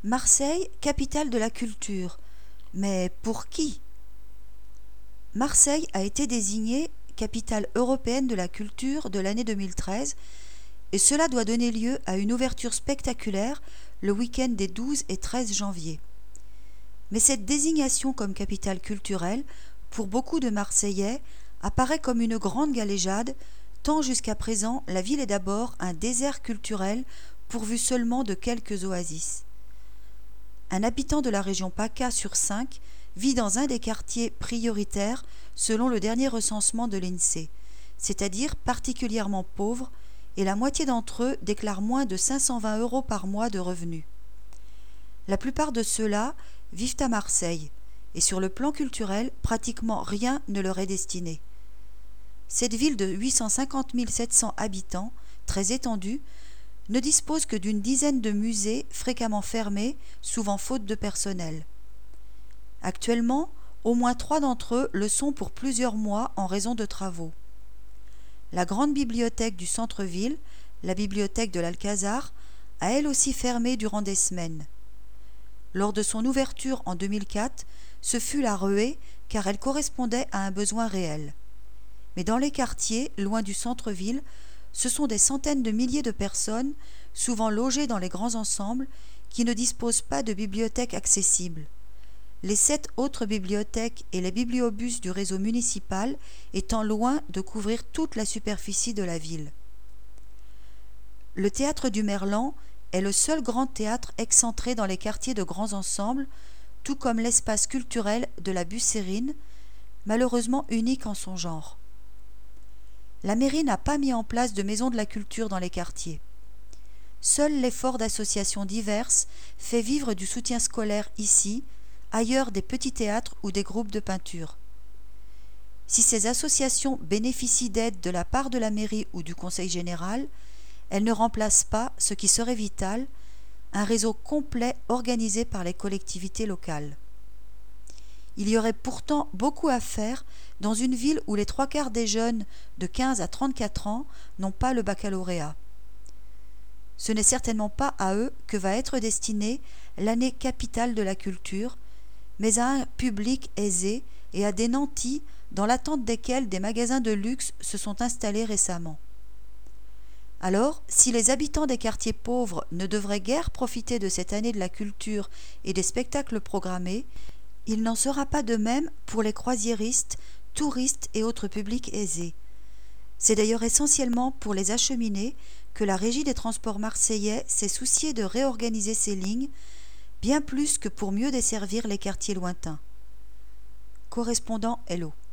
Marseille, capitale de la culture. Mais pour qui? Marseille a été désignée capitale européenne de la culture de l'année 2013 et cela doit donner lieu à une ouverture spectaculaire le week-end des 12 et 13 janvier. Mais cette désignation comme capitale culturelle, pour beaucoup de Marseillais, apparaît comme une grande galéjade, tant jusqu'à présent la ville est d'abord un désert culturel pourvu seulement de quelques oasis. Un habitant de la région PACA sur 5 vit dans un des quartiers prioritaires selon le dernier recensement de l'INSEE, c'est-à-dire particulièrement pauvres, et la moitié d'entre eux déclarent moins de 520 € par mois de revenus. La plupart de ceux-là vivent à Marseille, et sur le plan culturel, pratiquement rien ne leur est destiné. Cette ville de 850 700 habitants, très étendue, ne dispose que d'une dizaine de musées fréquemment fermés, souvent faute de personnel. Actuellement, au moins 3 d'entre eux le sont pour plusieurs mois en raison de travaux. La grande bibliothèque du centre-ville, la bibliothèque de l'Alcazar, a elle aussi fermé durant des semaines. Lors de son ouverture en 2004, ce fut la ruée car elle correspondait à un besoin réel. Mais dans les quartiers, loin du centre-ville, ce sont des centaines de milliers de personnes, souvent logées dans les grands ensembles, qui ne disposent pas de bibliothèque accessible. Les 7 autres bibliothèques et les bibliobus du réseau municipal étant loin de couvrir toute la superficie de la ville. Le théâtre du Merlan est le seul grand théâtre excentré dans les quartiers de grands ensembles, tout comme l'espace culturel de la Bussérine, malheureusement unique en son genre. La mairie n'a pas mis en place de maisons de la culture dans les quartiers. Seul l'effort d'associations diverses fait vivre du soutien scolaire ici, ailleurs des petits théâtres ou des groupes de peinture. Si ces associations bénéficient d'aide de la part de la mairie ou du conseil général, elles ne remplacent pas, ce qui serait vital, un réseau complet organisé par les collectivités locales. Il y aurait pourtant beaucoup à faire dans une ville où les 3/4 des jeunes de 15 à 34 ans n'ont pas le baccalauréat. Ce n'est certainement pas à eux que va être destinée l'année capitale de la culture, mais à un public aisé et à des nantis dans l'attente desquels des magasins de luxe se sont installés récemment. Alors, si les habitants des quartiers pauvres ne devraient guère profiter de cette année de la culture et des spectacles programmés, il n'en sera pas de même pour les croisiéristes, touristes et autres publics aisés. C'est d'ailleurs essentiellement pour les acheminés que la Régie des transports marseillais s'est souciée de réorganiser ces lignes, bien plus que pour mieux desservir les quartiers lointains. Correspondant Hello.